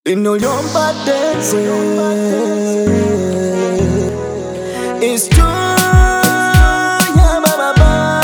Inoliomba dance. It's true, yeah, ba.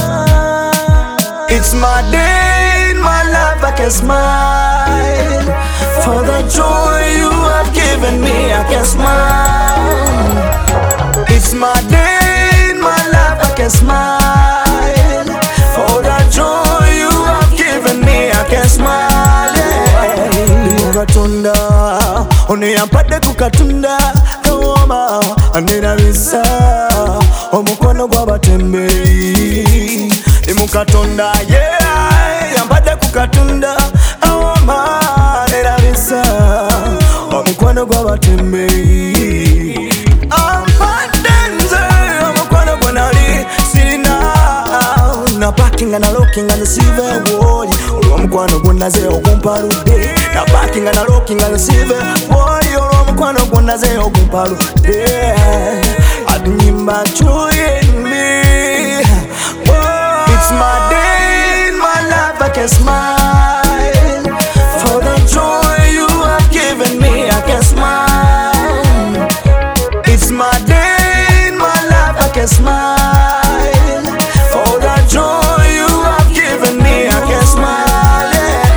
It's my day, my life, I can smile. For the joy you have given me, I can smile. It's my day, my life, I can smile. For the joy you have given me, I can smile. Katunda, oneyampadde ku katunda kawooma anerabisa omukono gw'abatembeeyi ni mu katonda yampadde ku katunda kawooma anerabisa omukono gw'abatembeeyi ampadde nze omukono gwe nali sirina na parkinga na lookinga ne sive woli olw'omukwano gwonaze ogumpaludde na parkinga na lookinga ne sive woli olw'omukwano gwonaze ogumpaludde adunyimba chuyembi. It's my day, my life, I can smile. For the joy you have given me, I can smile. It's my day, my life, I can smile. For the joy you have given me, I can smile.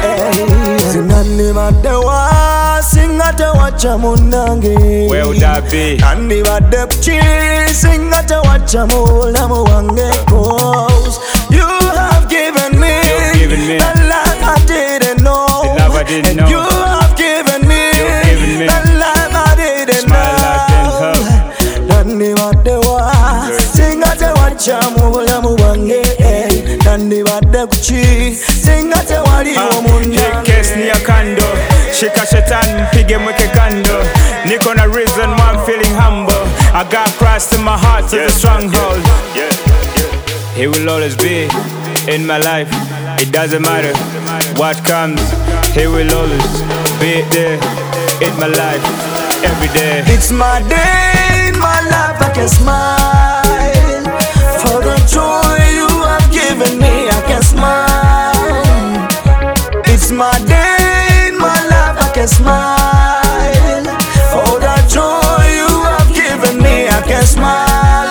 Sinanibaddewa singa tewacha munange. Where would I be? Nandibadde kuki singa tewacha mulamu wange. Cause you have given me the life I didn't know. And you have given me the life I didn't know. Nandibaddewa singa tewacha mulamu wange. Nandibadde kuki singa tewaliwo munange. Kesi ni ya kando, shika shetani mpige mweke kando. Niko na reason why I'm feeling humble. I got Christ in my heart to the stronghold. He will always be in my life. It doesn't matter what comes. He will always be there in my life every day. It's my day, my life, I can smile. For the joy you have given me, I can smile. It's my day, my life, I can smile. For the joy you have given me, I can smile.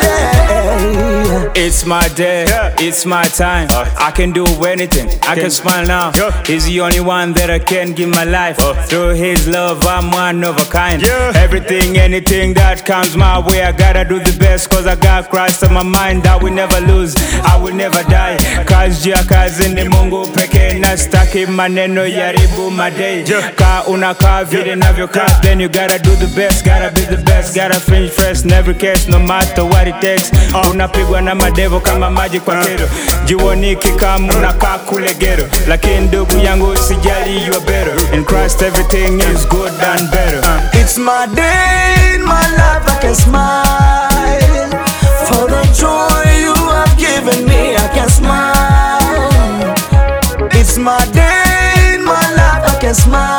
It's my day, it's my time. I can do anything, I can smile now. He's the only one that I can give my life. Through his love, I'm one of a kind. Everything, anything that comes my way, I gotta do the best. Cause I got Christ on my mind. I will never lose, I will never die. Kazi ya kazi ni Mungu pekee. Na staki maneno yaribu my day. Ka unakaa vile navyokaa, then you gotta do the best, gotta be the best, gotta finish first in every case, no matter what it takes. Unapigwa na madevo kama maji kwa kero. Jioni kikamu unakaa kule gero. Lakini ndugu yangu usijali, you are better. In Christ everything is good and better. It's my day, my life, I can smile. For the joy you have given me, I can smile. It's my day, my life, I can smile.